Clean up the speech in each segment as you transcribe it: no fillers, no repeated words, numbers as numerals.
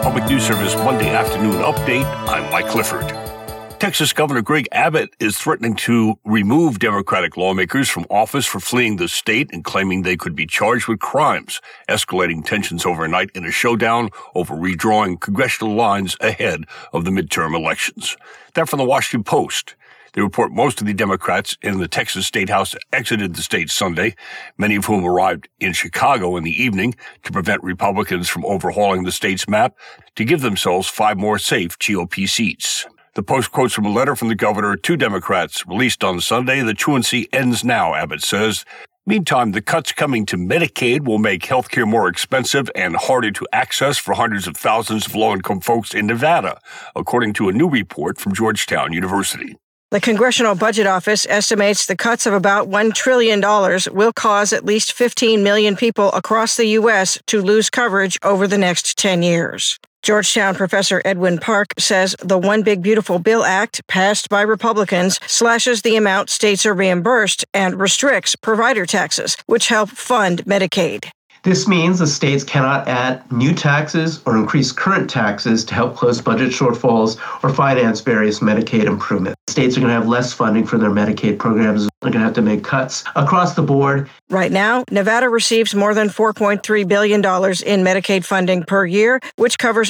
Public News Service Monday afternoon update. I'm Mike Clifford. Texas Governor Greg Abbott is threatening to remove Democratic lawmakers from office for fleeing the state and claiming they could be charged with crimes, escalating tensions overnight in a showdown over redrawing congressional lines ahead of the midterm elections. That from the Washington Post. They report most of the Democrats in the Texas State House exited the state Sunday, many of whom arrived in Chicago in the evening to prevent Republicans from overhauling the state's map to give themselves 5 more safe GOP seats. The Post quotes from a letter from the governor to Democrats released on Sunday. The truancy ends now, Abbott says. Meantime, the cuts coming to Medicaid will make health care more expensive and harder to access for hundreds of thousands of low-income folks in Nevada, according to a new report from Georgetown University. The Congressional Budget Office estimates the cuts of about $1 trillion will cause at least 15 million people across the U.S. to lose coverage over the next 10 years. Georgetown professor Edwin Park says the One Big Beautiful Bill Act, passed by Republicans, slashes the amount states are reimbursed and restricts provider taxes, which help fund Medicaid. This means the states cannot add new taxes or increase current taxes to help close budget shortfalls or finance various Medicaid improvements. States are going to have less funding for their Medicaid programs. They're going to have to make cuts across the board. Right now, Nevada receives more than $4.3 billion in Medicaid funding per year, which covers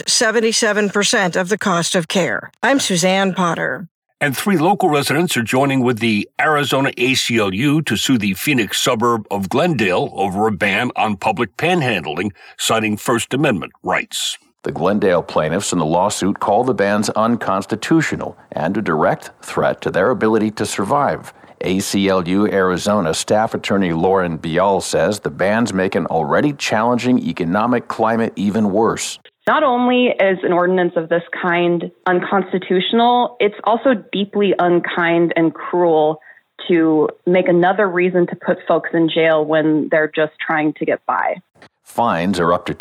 77% of the cost of care. I'm Suzanne Potter. And 3 local residents are joining with the Arizona ACLU to sue the Phoenix suburb of Glendale over a ban on public panhandling, citing First Amendment rights. The Glendale plaintiffs in the lawsuit call the bans unconstitutional and a direct threat to their ability to survive. ACLU Arizona staff attorney Lauren Bial says the bans make an already challenging economic climate even worse. Not only is an ordinance of this kind unconstitutional, it's also deeply unkind and cruel to make another reason to put folks in jail when they're just trying to get by. Fines are up to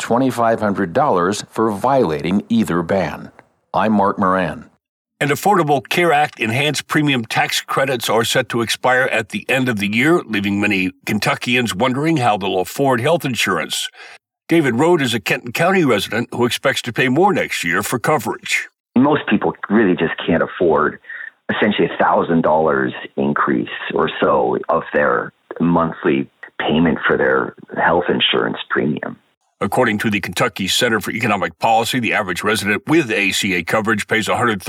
$2,500 for violating either ban. I'm Mark Moran. And Affordable Care Act enhanced premium tax credits are set to expire at the end of the year, leaving many Kentuckians wondering how they'll afford health insurance. David Rode is a Kenton County resident who expects to pay more next year for coverage. Most people really just can't afford essentially $1,000 increase or so of their monthly payment for their health insurance premium. According to the Kentucky Center for Economic Policy, the average resident with ACA coverage pays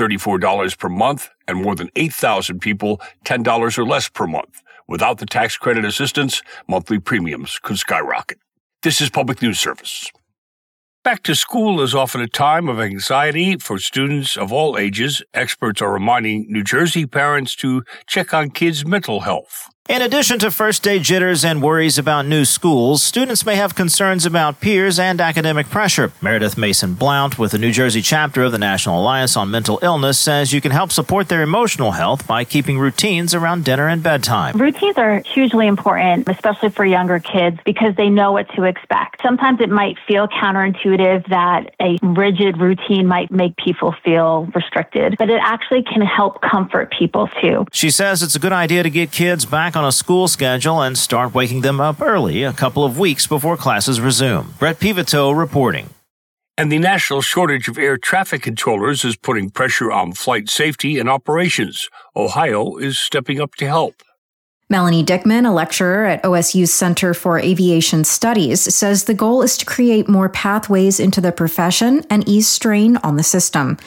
$134 per month, and more than 8,000 people $10 or less per month. Without the tax credit assistance, monthly premiums could skyrocket. This is Public News Service. Back to school is often a time of anxiety for students of all ages. Experts are reminding New Jersey parents to check on kids' mental health. In addition to first-day jitters and worries about new schools, students may have concerns about peers and academic pressure. Meredith Mason-Blount with the New Jersey chapter of the National Alliance on Mental Illness says you can help support their emotional health by keeping routines around dinner and bedtime. Routines are hugely important, especially for younger kids, because they know what to expect. Sometimes it might feel counterintuitive that a rigid routine might make people feel restricted, but it actually can help comfort people too. She says it's a good idea to get kids back on a school schedule and start waking them up early a couple of weeks before classes resume. Brett Pivito reporting. And the national shortage of air traffic controllers is putting pressure on flight safety and operations. Ohio is stepping up to help. Melanie Dickman, a lecturer at OSU's Center for Aviation Studies, says the goal is to create more pathways into the profession and ease strain on the system.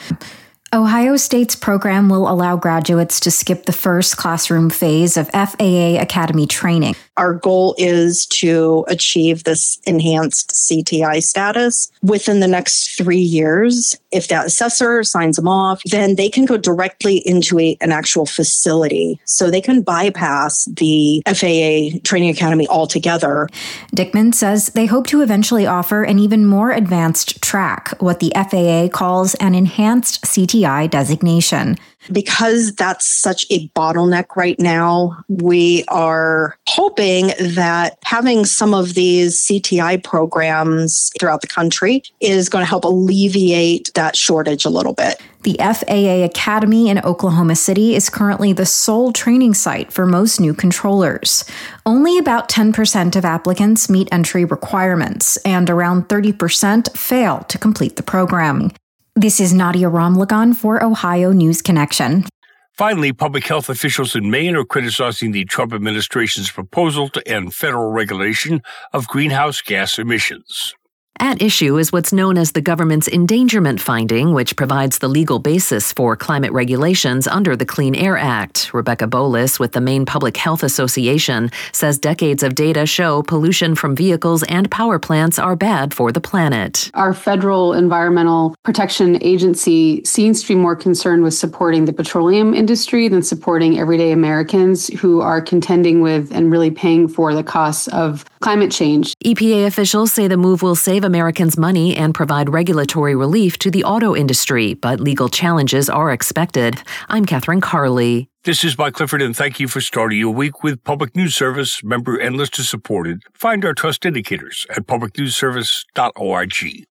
Ohio State's program will allow graduates to skip the first classroom phase of FAA Academy training. Our goal is to achieve this enhanced CTI status within the next 3 years. If that assessor signs them off, then they can go directly into an actual facility. So they can bypass the FAA Training Academy altogether. Dickman says they hope to eventually offer an even more advanced track, what the FAA calls an enhanced CTI designation. Because that's such a bottleneck right now, we are hoping that having some of these CTI programs throughout the country is going to help alleviate that shortage a little bit. The FAA Academy in Oklahoma City is currently the sole training site for most new controllers. Only about 10% of applicants meet entry requirements, and around 30% fail to complete the program. This is Nadia Ramlagan for Ohio News Connection. Finally, public health officials in Maine are criticizing the Trump administration's proposal to end federal regulation of greenhouse gas emissions. At issue is what's known as the government's endangerment finding, which provides the legal basis for climate regulations under the Clean Air Act. Rebecca Bolis with the Maine Public Health Association says decades of data show pollution from vehicles and power plants are bad for the planet. Our federal environmental protection agency seems to be more concerned with supporting the petroleum industry than supporting everyday Americans who are contending with and really paying for the costs of climate change. EPA officials say the move will save Americans money and provide regulatory relief to the auto industry, but legal challenges are expected. I'm Catherine Carley. This is Mike Clifford, and thank you for starting your week with Public News Service, member and listener supported. Find our trust indicators at publicnewsservice.org.